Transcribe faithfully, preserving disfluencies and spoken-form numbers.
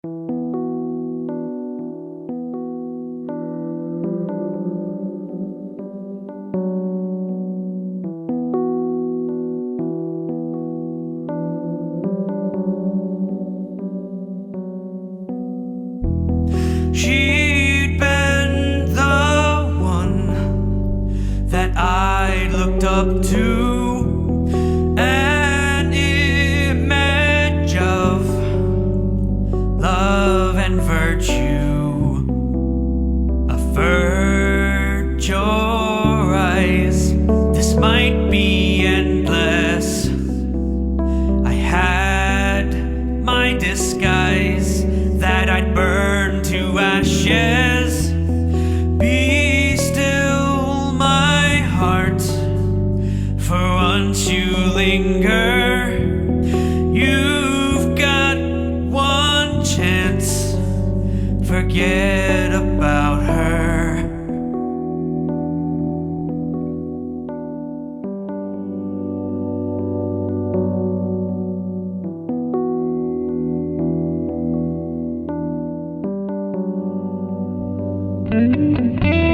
She'd been the one that I looked up to, an image of love and virtue. Avert your eyes, this might be endless. I had my disguise that I'd burn to ashes. Be still, my heart, for once you linger. You've got one chance, forget about her. Thank you.